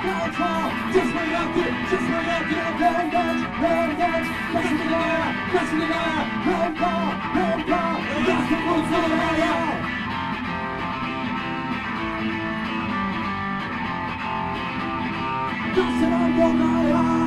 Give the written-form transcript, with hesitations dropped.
Just wait out there, very much, pressing the wire, home call, that's the rules of the radio. That's it on your radio.